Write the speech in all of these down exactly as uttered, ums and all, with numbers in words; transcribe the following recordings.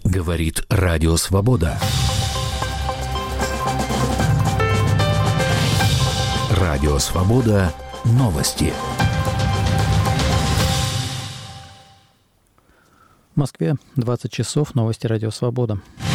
Говорит Радио Свобода. Радио Свобода. Новости. В Москве двадцать часов. Новости Радио Свобода.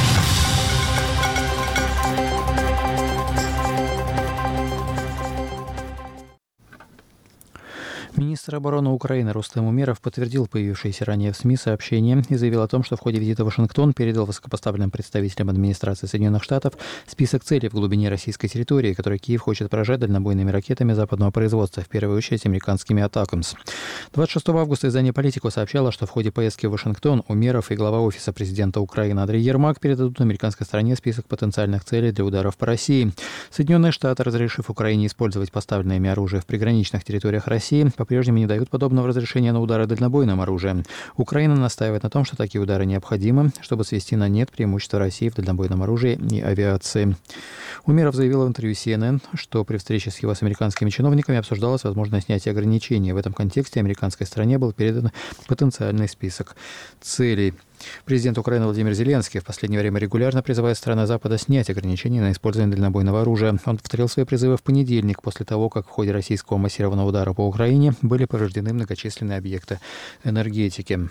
Министр обороны Украины Рустем Умеров подтвердил появившиеся ранее в СМИ сообщения и заявил о том, что в ходе визита в Вашингтон передал высокопоставленным представителям администрации Соединенных Штатов список целей в глубине российской территории, которые Киев хочет поражать дальнобойными ракетами западного производства, в первую очередь американскими «Атакамс». двадцать шестого августа издание «Политико» сообщало, что в ходе поездки в Вашингтон Умеров и глава Офиса президента Украины Андрей Ермак передадут американской стороне список потенциальных целей для ударов по России. Соединенные Штаты, разрешив Украине использовать поставленное ими оружие в приграничных территориях России, по-прежнему не дают подобного разрешения на удары дальнобойным оружием. Украина настаивает на том, что такие удары необходимы, чтобы свести на нет преимущество России в дальнобойном оружии и авиации. Умеров заявил в интервью си эн эн, что при встрече с его с американскими чиновниками обсуждалось возможное снятие ограничений. В этом контексте американской стороне был передан потенциальный список целей. Президент Украины Владимир Зеленский в последнее время регулярно призывает страны Запада снять ограничения на использование дальнобойного оружия. Он повторил свои призывы в понедельник, после того, как в ходе российского массированного удара по Украине были повреждены многочисленные объекты энергетики.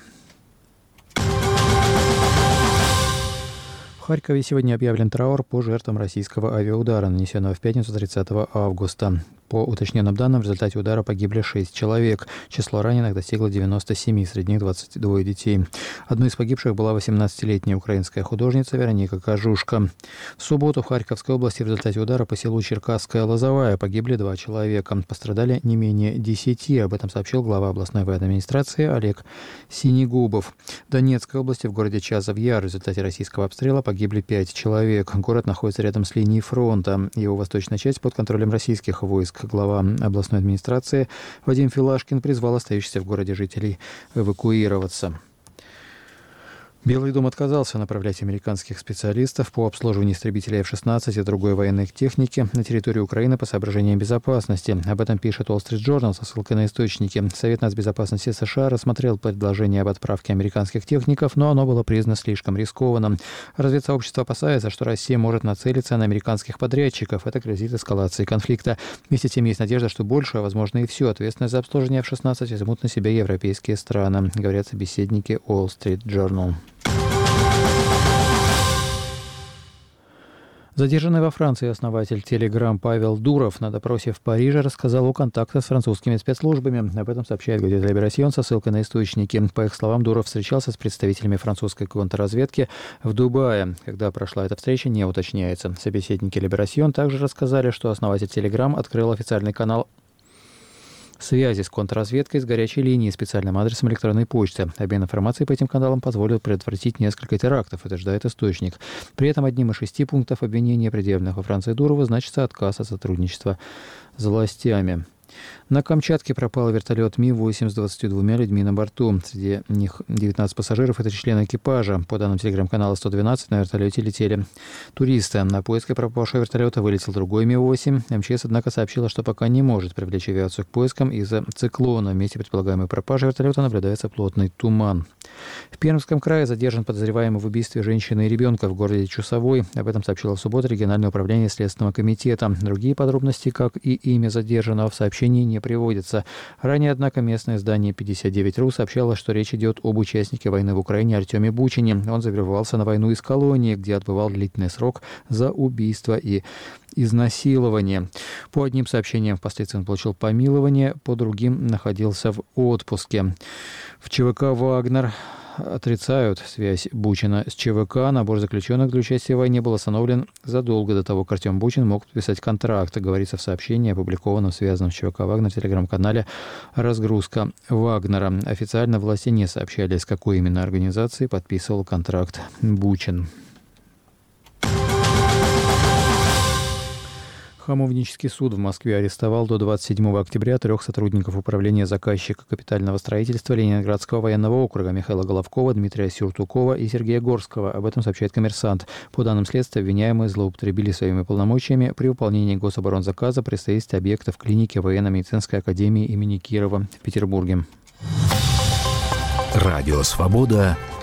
В Харькове сегодня объявлен траур по жертвам российского авиаудара, нанесенного в пятницу тридцатого августа. По уточненным данным, в результате удара погибли шесть человек. Число раненых достигло девяноста семи, среди них двадцать двое детей. Одной из погибших была восемнадцатилетняя украинская художница Вероника Кожушка. В субботу в Харьковской области в результате удара по селу Черкасская Лозовая погибли два человека. Пострадали не менее десяти. Об этом сообщил глава областной военной администрации Олег Синегубов. В Донецкой области в городе Часов-Яр в результате российского обстрела погибли пять человек. Город находится рядом с линией фронта. Его восточная часть под контролем российских войск. Глава областной администрации Вадим Филашкин призвал остающихся в городе жителей эвакуироваться. Белый дом отказался направлять американских специалистов по обслуживанию истребителей эф шестнадцать и другой военной техники на территорию Украины по соображениям безопасности. Об этом пишет Wall Street Journal со ссылкой на источники. Совет нацбезопасности США рассмотрел предложение об отправке американских техников, но оно было признано слишком рискованным. Разведсообщество опасается, что Россия может нацелиться на американских подрядчиков. Это грозит эскалацией конфликта. Вместе с тем есть надежда, что большую, а возможно и всю ответственность за обслуживание эф шестнадцать возьмут на себя европейские страны, говорят собеседники Wall Street Journal. Задержанный во Франции основатель Telegram Павел Дуров на допросе в Париже рассказал о контактах с французскими спецслужбами. Об этом сообщает газета «Либерасьон» со ссылкой на источники. По их словам, Дуров встречался с представителями французской контрразведки в Дубае. Когда прошла эта встреча, не уточняется. Собеседники «Либерасьон» также рассказали, что основатель Telegram открыл официальный канал связи с контрразведкой с горячей линией и специальным адресом электронной почты. Обмен информацией по этим каналам позволил предотвратить несколько терактов, утверждает источник. При этом одним из шести пунктов обвинения, предъявленных во Франции Дурову, значится отказ от сотрудничества с властями. На Камчатке пропал вертолет Ми восемь с двадцатью двумя людьми на борту. Среди них девятнадцать пассажиров – это члены экипажа. По данным телеграм-канала сто двенадцать, на вертолете летели туристы. На поиски пропавшего вертолета вылетел другой Ми восемь. эм че эс, однако, сообщила, что пока не может привлечь авиацию к поискам из-за циклона. В месте предполагаемой пропажи вертолета наблюдается плотный туман. В Пермском крае задержан подозреваемый в убийстве женщины и ребенка в городе Чусовой. Об этом сообщило в субботу региональное управление Следственного комитета. Другие подробности, как и имя задержанного, в сообщении не приводится. Ранее, однако, местное издание пятьдесят девять точка ру сообщало, что речь идет об участнике войны в Украине Артеме Бучине. Он забирался на войну из колонии, где отбывал длительный срок за убийство и изнасилование. По одним сообщениям, впоследствии он получил помилование, по другим находился в отпуске. В ЧВК «Вагнер» отрицают связь Бучина с ЧВК. Набор заключенных для участия в войне был остановлен задолго до того, как Артем Бучин мог подписать контракт, говорится в сообщении, опубликованном в связанном с ЧВК «Вагнер» в телеграм-канале «Разгрузка Вагнера». Официально власти не сообщали, с какой именно организацией подписывал контракт Бучин. Хамовнический суд в Москве арестовал до двадцать седьмого октября трех сотрудников управления заказчика капитального строительства Ленинградского военного округа Михаила Головкова, Дмитрия Сюртукова и Сергея Горского. Об этом сообщает «Коммерсант». По данным следствия, обвиняемые злоупотребили своими полномочиями при выполнении гособоронзаказа при строительстве объекта в клинике военно-медицинской академии имени Кирова в Петербурге. Радио «Свобода».